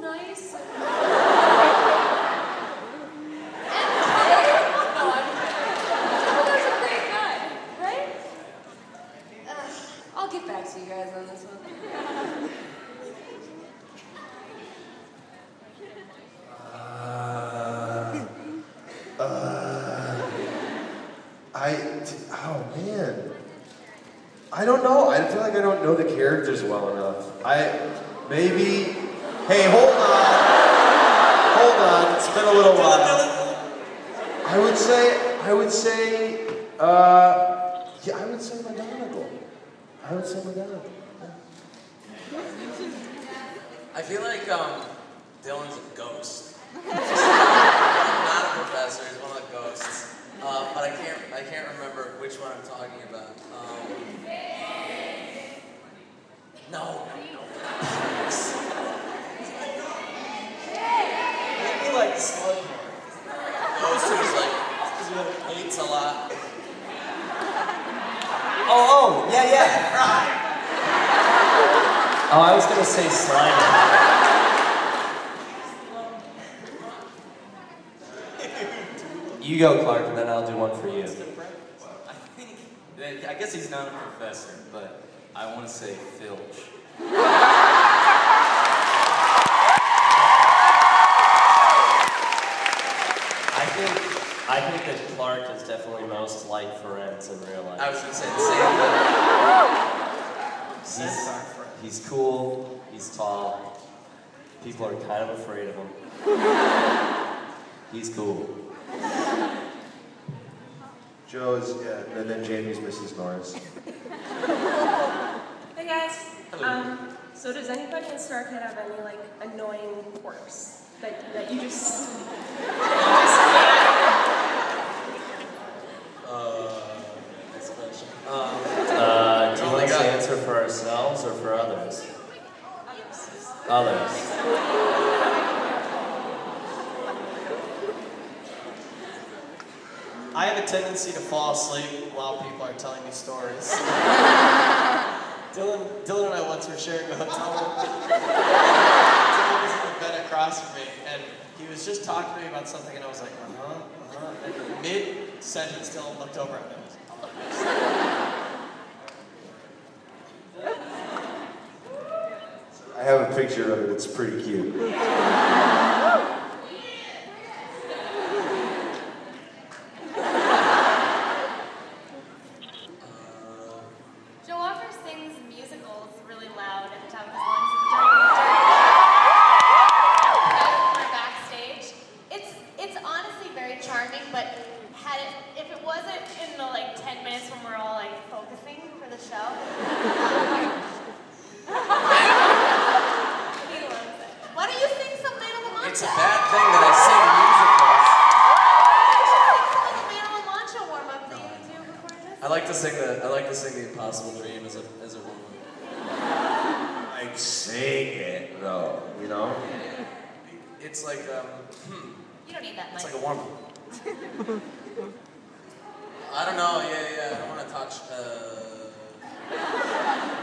nice. I'll get back to you guys on this one. Oh man. I don't know. I feel like I don't know the characters well enough. Maybe, hey, hold on. It's been a little while. I would say, yeah, I would say McGonagall. I feel like Dylan's a ghost. Not a professor, he's one of the ghosts. But I can't remember which one I'm talking about. No. Maybe like Slughorn. Ghost who's hates a lot. Oh, yeah. Right. Oh, I was gonna say Slimer. You go, Clark, and then I'll do one for you. I guess he's not a professor, but I want to say Filch. I think that Clark is definitely most like Ferenz in real life. I was gonna say the same. He's cool, he's tall, people are kind of afraid of him. He's cool. Joe's, yeah, and then Jamie's Mrs. Norris. Hey guys. So does anybody in Starkhead have any like annoying quirks that you just Next question. Do you want us to answer for ourselves or for others? Others. I have a tendency to fall asleep while people are telling me stories. Dylan and I once were sharing a hotel room. Dylan was in the bed across from me, and he was just talking to me about something, and I was like, And mid-sentence, Dylan looked over at me. I have a picture of it, it's pretty cute. Joe Walker sings musicals really loud at the top of his lungs during our backstage. It's honestly very charming, but if it wasn't in the 10 minutes when we're all focusing for the show, he loves it. Why don't you sing some Man of La Mancha? It's a bad thing that I sing musicals. I like to sing the Impossible Dream as a woman. Like sing it though, you know? It's like You don't need that it's much. like a warm up. I don't know, yeah, I don't want to touch